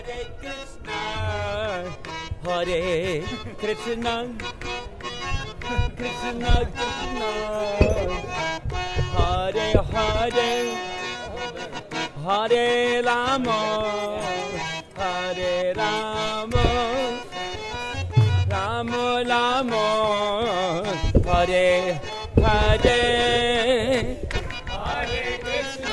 Hare Krishna, Krishna Krishna, Hare Hare, Hare Rama, Hare Rama, Rama Rama, Hare Hare, Hare Krishna.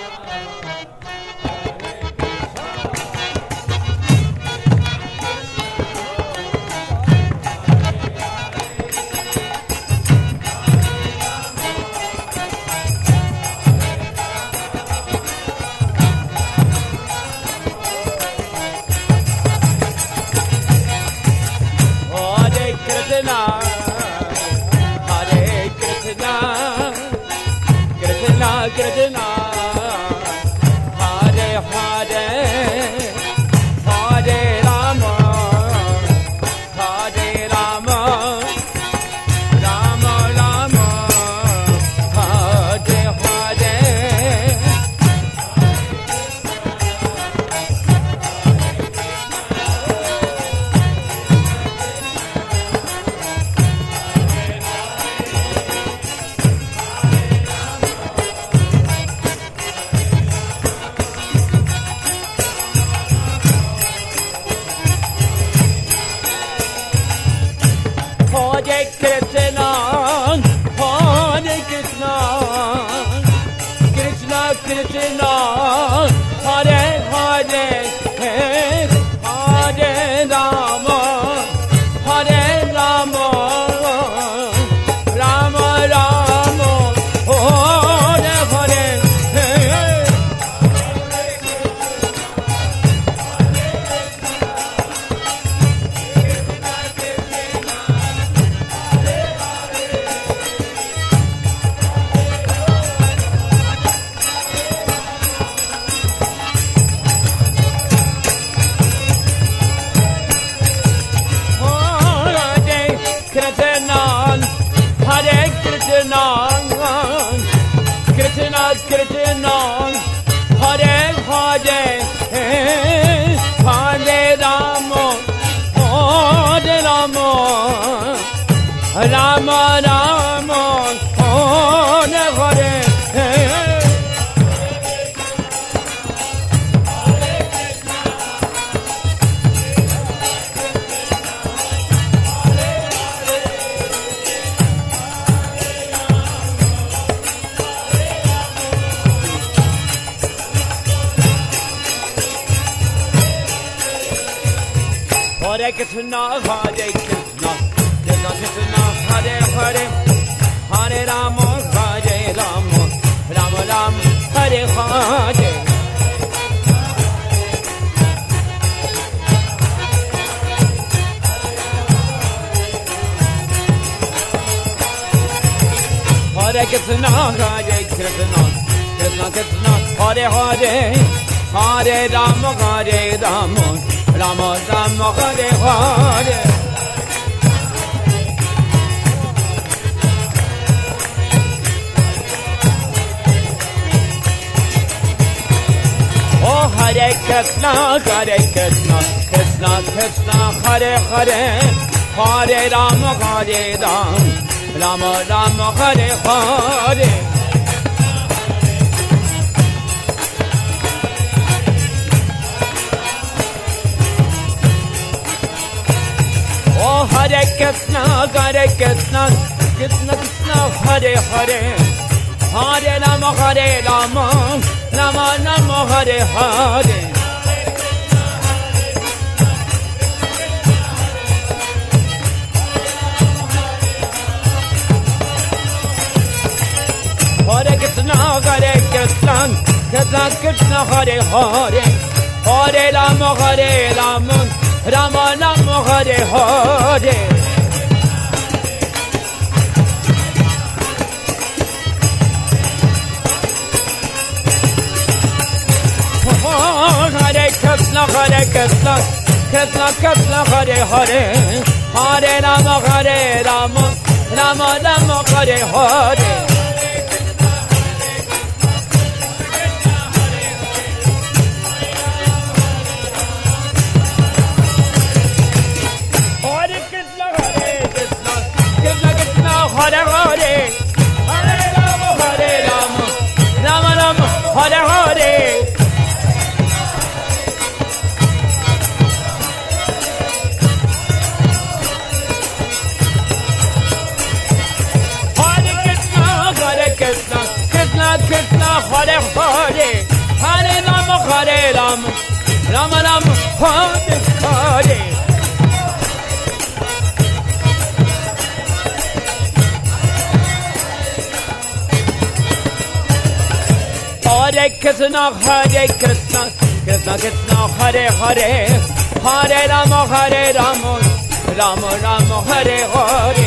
Krishna, Hare Hare, Hare Rama, Hare Rama, Rama Rama, Hare Hare. Krishna, Hare Hare, Hare Rama, Hare Rama, Rama Rama, Hare Hare. Krishna, Krishna, Hare Hare, Hare Rama, Hare Rama, Rama Rama, Hare Hare. Hare Krishna, Hare Krishna, Krishna Krishna, Hare Hare, Hare Rama, Hare Rama, Rama Rama, Hare Hare. Hare Krishna, Hare Krishna, Krishna Krishna, Hare Hare, Hare Rama, Hare Rama, Rama Rama, Hare Hare. Oh Hare Krishna, Hare Krishna, Krishna Krishna, Hare Hare, Hare Rama, Hare Rama, Rama Rama, Hare Hare. Oh Hare Krishna, Hare Krishna, Krishna Krishna, Hare Hare, Hare Rama, Hare Rama, Rama Rama, Hare Hare. Hare Krishna, Hare Krishna, Krishna Krishna, Hare Hare, Hare Rama, Hare Rama, Rama Rama, Hare Hare. Hare Krishna, Hare Krishna, Krishna Krishna, Hare Hare, Hare Rama, Hare Rama, Rama Rama, Hare Hare. Hare Rama Rama Rama Hare Hare Hare Krishna Krishna Krishna Hare Hare Hare Rama Rama Rama Hare Hare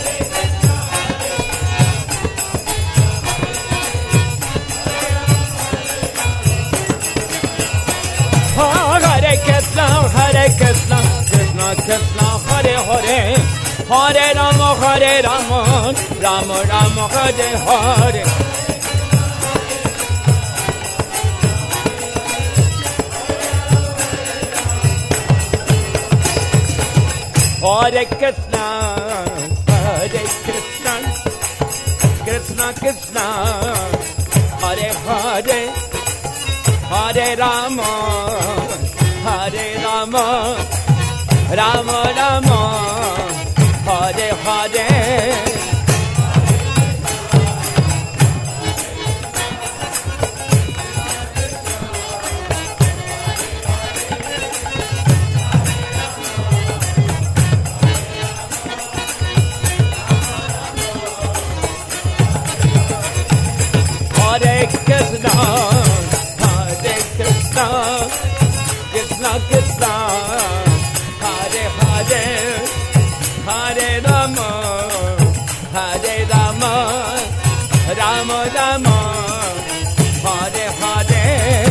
Hare Krishna Krishna Krishna Hare Hare Hare Rama Rama Rama Hare Hare Hare Krishna Krishna Krishna Hare Hare Hare Rama Rama Rama Hare Hare Hare Krishna Krishna Krishna Hare Hare Hare Rama Rama Rama Hare Hare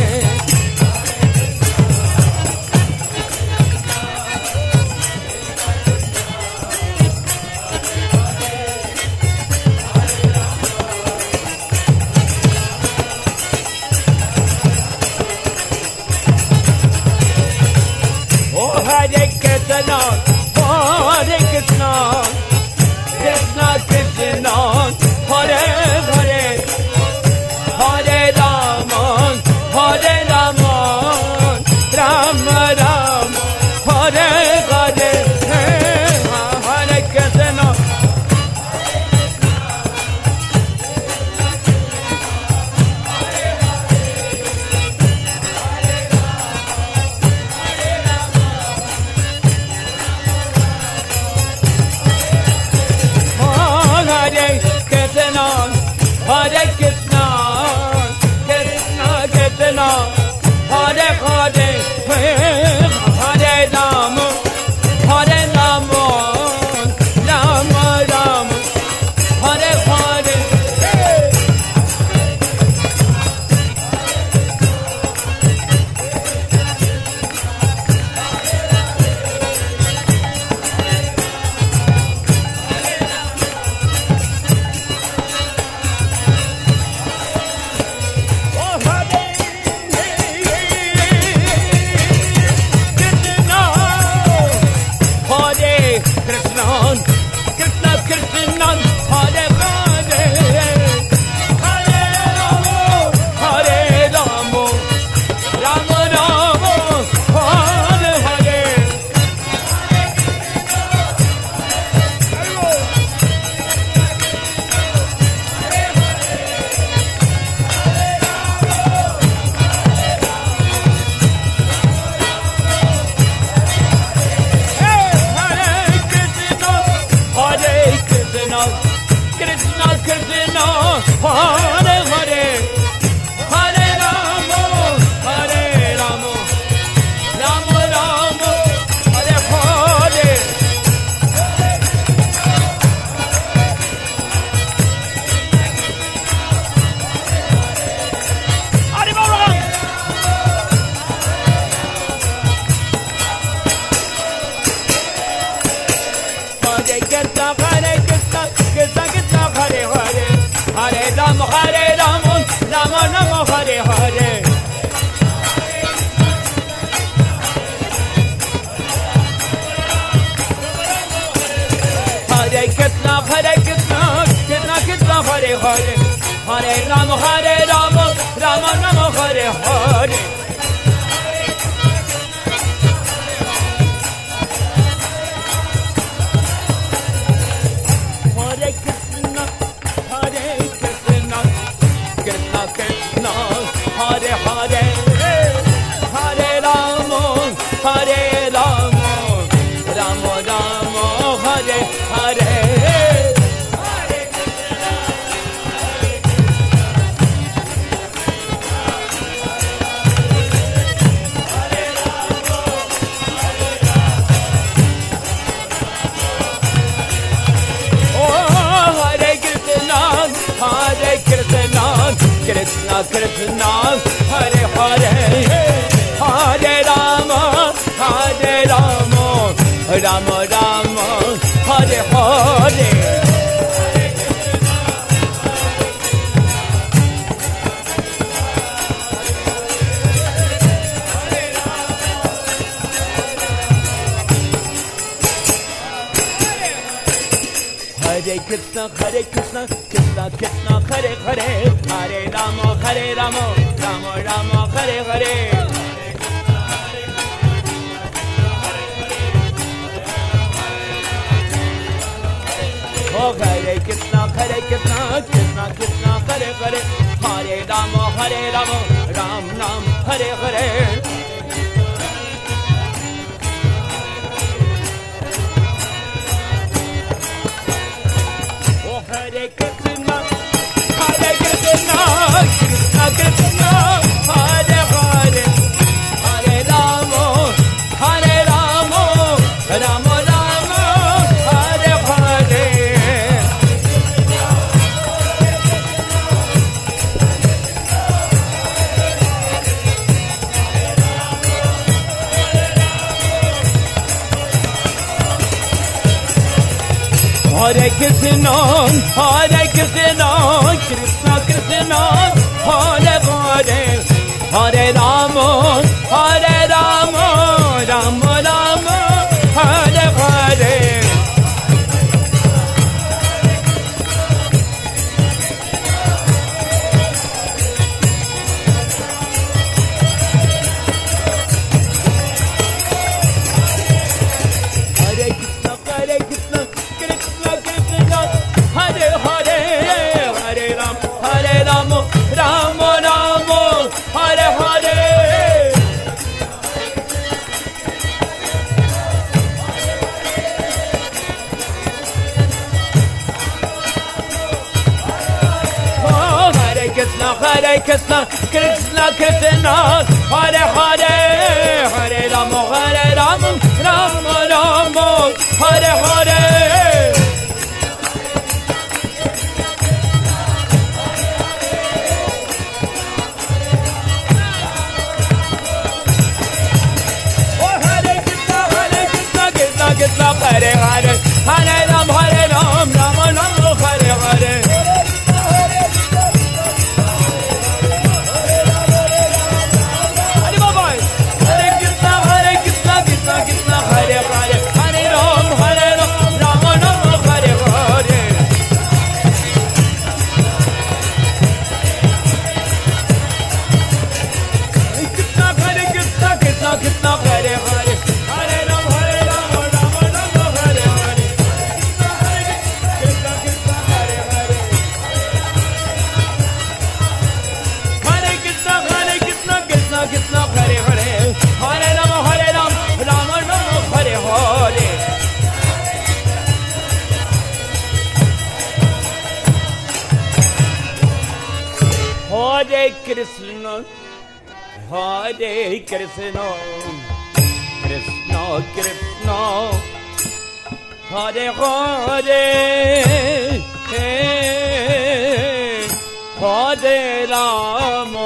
Hare Krishna Krishna Krishna Hare Hare Hare Rama Rama Rama Hare Hare Hare Krishna Hare Krishna Krishna Krishna Hare Hare Hare Rama Rama Rama Hare Hare Hare Rama Rama Rama Hare Hare Hare Krishna Krishna Krishna Hare Hare Krishna Krishna Hare Hare Hare Rama Rama Rama Hare Hare Hare Krishna Krishna Krishna Hare Hare Hare Rama Rama Rama Hare Hare Oh Hare Krishna Krishna Krishna Hare Hare Hare Rama Ram Nam Hare Hare Hare Krishna Krishna Krishna Hare Hare Hare Rama Rama Rama Hare Hare Hare Krishna Krishna Krishna Hare Hare Hare Rama Rama Rama Hare Hare Hare Krishna Krishna Krishna Hare Hare Hare Rama Rama Rama Hare Hare Oh Hare Krishna Krishna Krishna Hare Hare Hare Rama Rama Rama Hare Hare Hare Krishna Krishna Krishna Hare Hare Hare Rama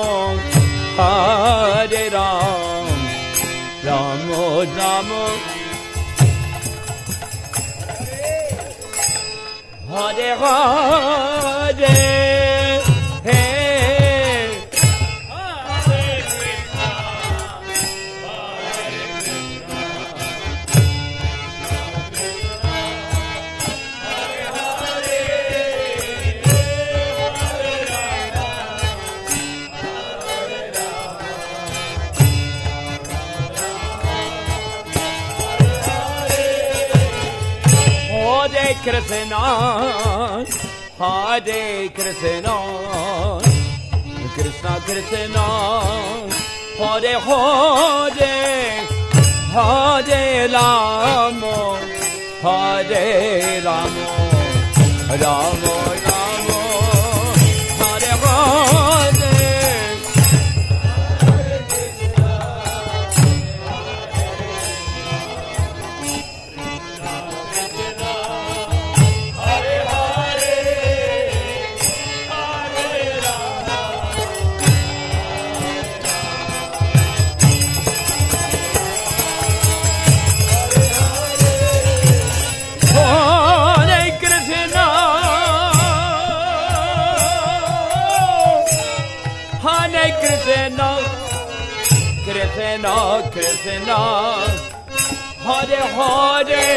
Rama Rama Hare Hare Krishna Hare Krishna Krishna Krishna Hare Hare Hare Rama Rama Rama Hare Hare Krishna Krishna Hare Hare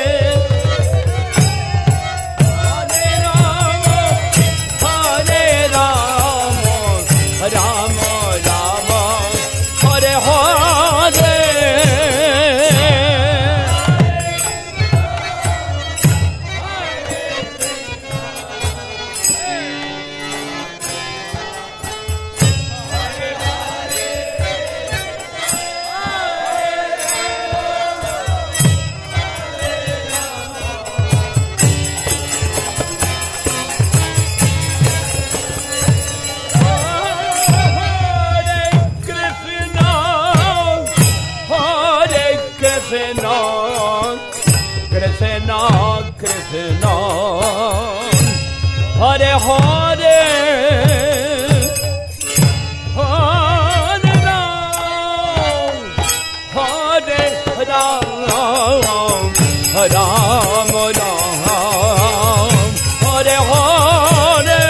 Rama Rama Hare Hare Krishna Krishna Hare Hare Hare Ram Ram Hare Hare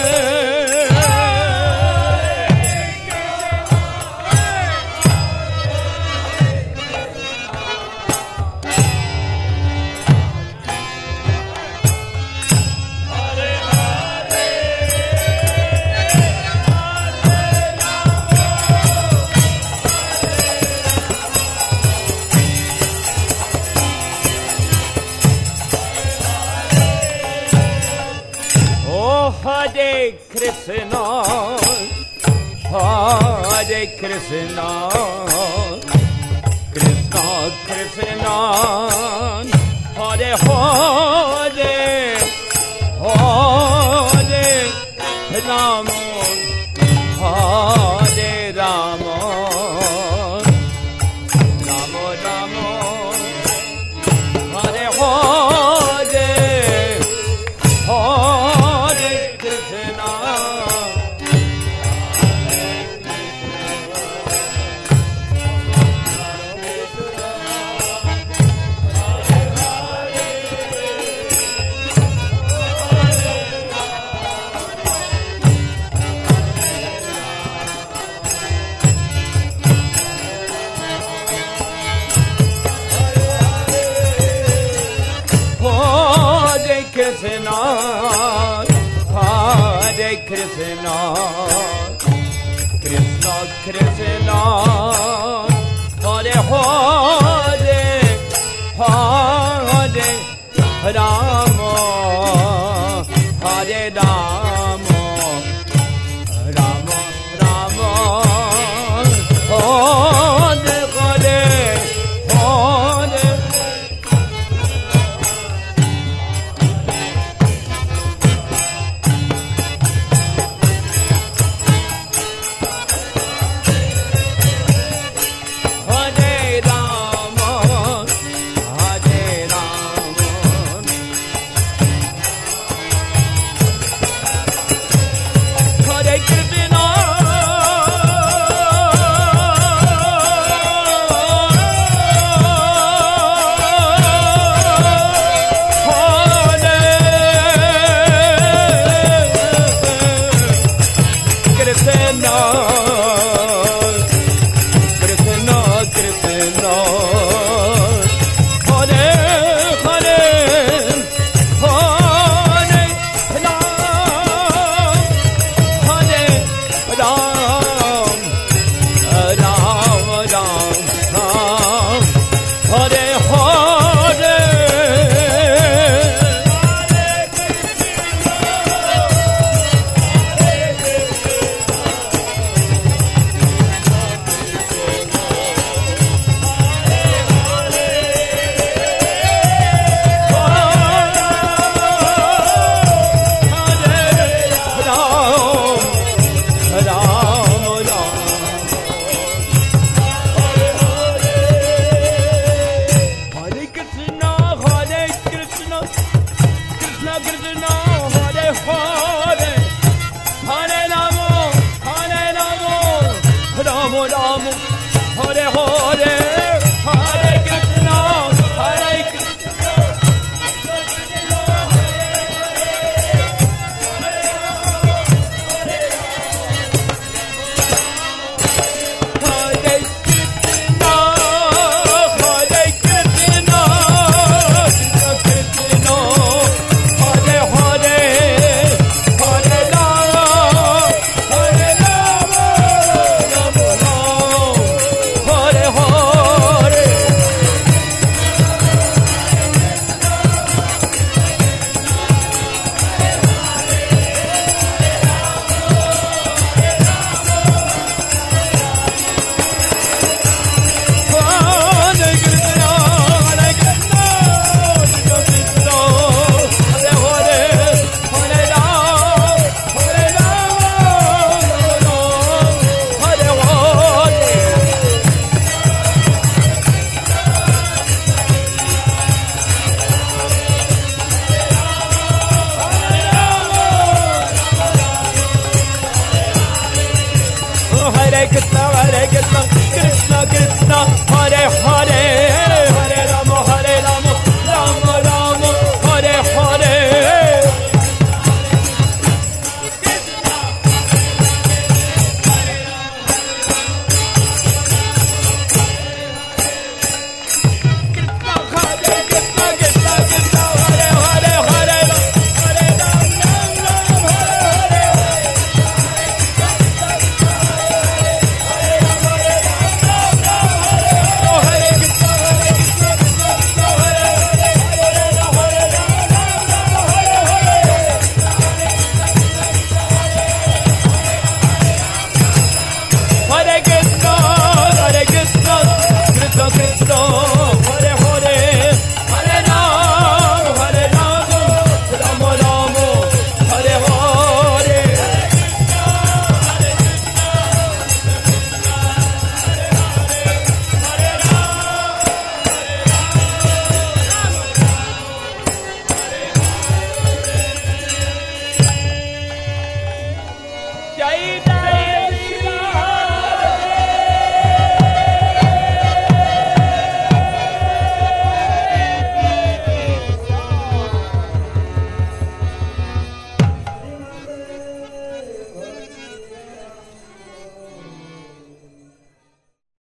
Hare Krishna Hare Krishna Krishna Krishna Hare Hare Hare Rama Hare Rama Rama Rama Hare Hare Hare Krishna Krishna Krishna Krishna